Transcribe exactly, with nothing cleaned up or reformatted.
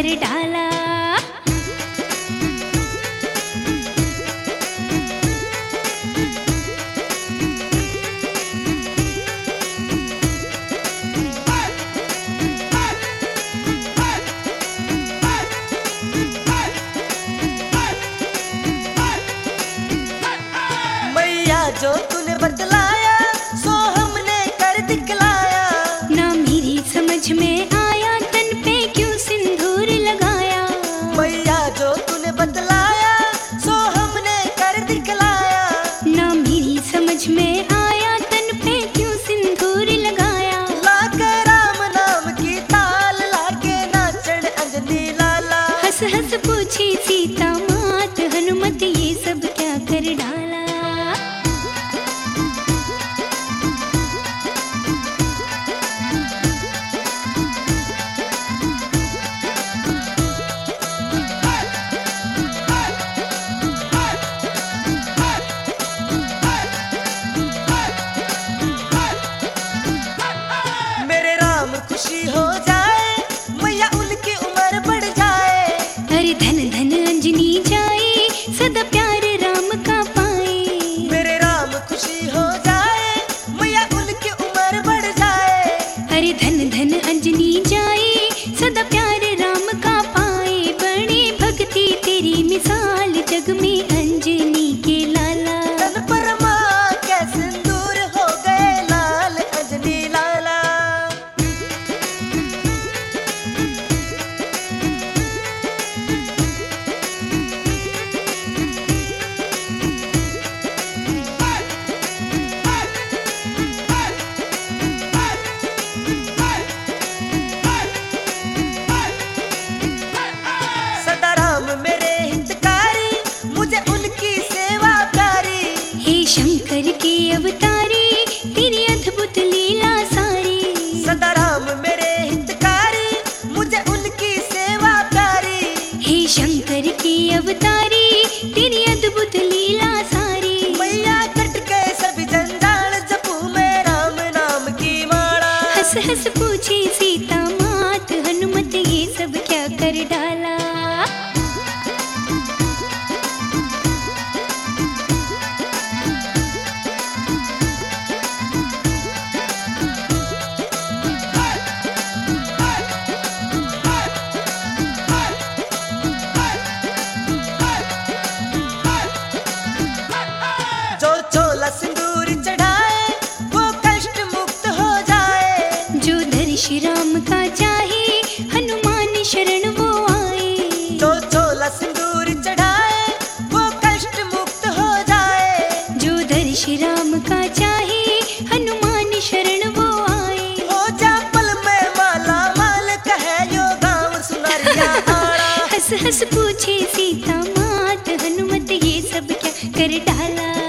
कर डाला। जो तूने बतलाया सो हमने कर दिखलाया। ना मेरी समझ में आया तन पे क्यों सिंदूर लगाया। मैया जो तूने बतलाया सो हमने कर दिखलाया। ना मेरी समझ में आया तन पे क्यों सिंदूर लगाया। लाके राम नाम की ताल लाके नाचन अंजनी लाला। हंस हंस पूछी सीता मात हनुमत ये सब क्या कर डाला। खुशी हो जाए मैया उनकी उम्र बढ़ जाए। अरे धन धन अंजनी जाए सदा प्यार राम का पाए। मेरे राम खुशी हो जाए मैया उनकी उम्र बढ़ जाए। अरे धन धन अंजनी जाए सदा प्यार राम का पाए। बड़ी भक्ति तेरी मिसाल जग में अंजनी के लाला। तन पर माँ के सिंदूर हो गए लाल अंजनी लाला। शंकर के अवतारी तेरी अद्भुत लीला सारी। सदा राम मेरे हितकारी मुझे उनकी सेवा प्यारी। हे शंकर के अवतारी तेरी अद्भुत लीला सारी। मैया कट के सभी जंजाल जपू मैं राम नाम की माला। हंस हंस पूछी सीता मात हनुमत ये सब क्या कर डाला। सिंदूर चढ़ाए वो कष्ट मुक्त हो जाए। जो धर श्री राम का चाहे हनुमान शरण वो आए। जो चोला सिंदूर चढ़ाए वो कष्ट मुक्त हो जाए। जो धर श्री राम का चाहे हनुमान शरण वो आए। हो जा पल में माला माल कहे यो गाँव सुनारिया आड़ा। हंस हंस पूछे सीता मात हनुमत ये सब क्या कर डाला।